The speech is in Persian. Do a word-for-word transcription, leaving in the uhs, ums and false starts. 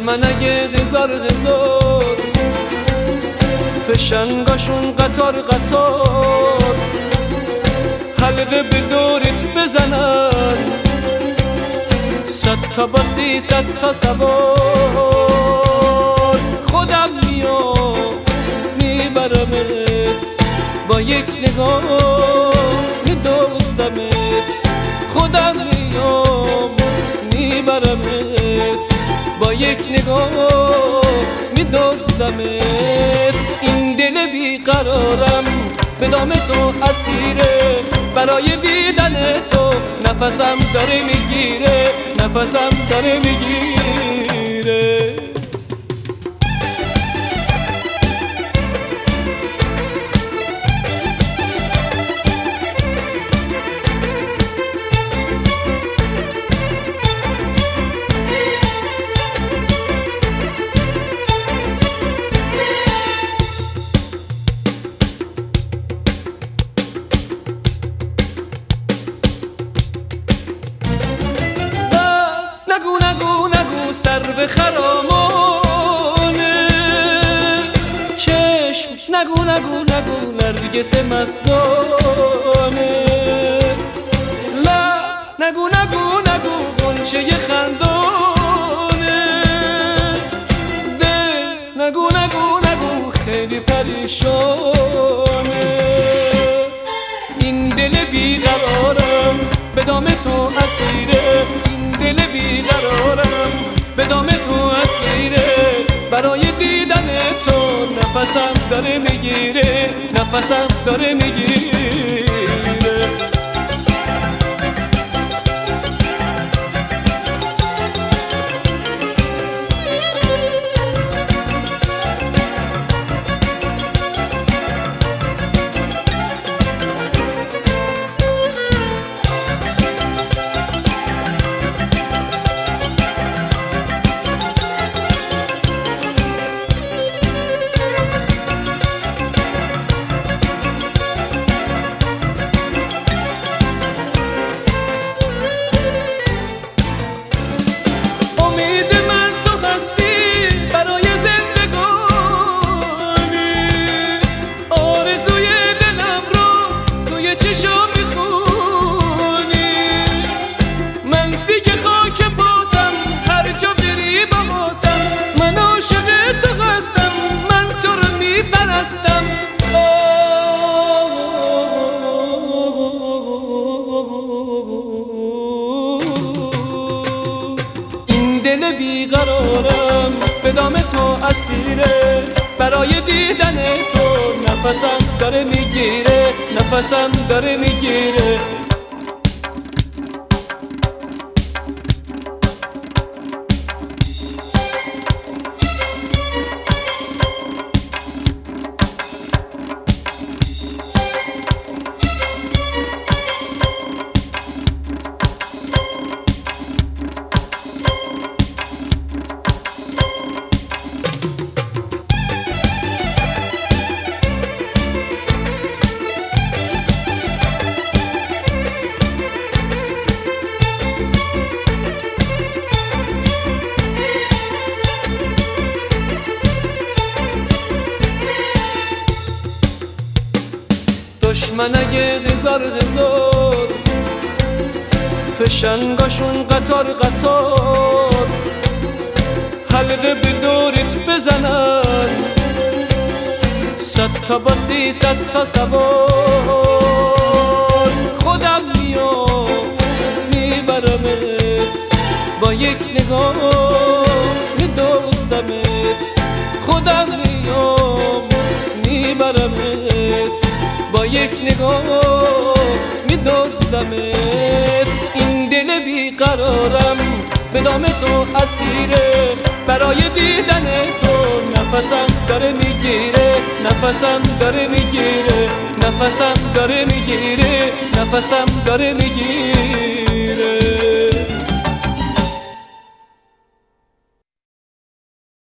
دشمن اگه هزار هزار فشنگاشون قطار قطار حلقه به دورت بزنن، صد تا با سی صد تا سوار. خودم میام میبرمت با یک نگاه میدوزدمت، خودم میام میبرمت با یک نگاه میدوزدمت. این دل بیقرارم به دام تو اسیره، برای دیدن تو نفسم داره میگیره، نفسم داره میگیره. نگو نگو نگو سر به خرامانه چشم، نگو نگو نگو نرگس مستانه، لا نگو نگو نگو غنچه خندانه، ده نگو نگو نگو خیلی پریشانه. این دل بیقرارم به دام تو اسیره، دل بیقرارم به دام تو اسیره، برای دیدن تو نفسم داره میگیره، نفسم داره میگیره. این دل بیقرارم به دام تو اسیره، برای دیدن تو نفسم داره میگیره، نفسم داره میگیره. دشمن اگه هزار هزار فشنگاشون قطار قطار حلقه به دورت بزنن، صد تا با سی صد تا سوار. خودم میام میبرمت با یک نگاه میدوزدمت، خودم میام میبرمت با یک نگاه میدوزدمت. این دل بیقرارم به دام تو اسیره، برای دیدن تو نفسم داره میگیره، نفسم داره میگیره، نفسم داره میگیره، نفسم داره میگیره.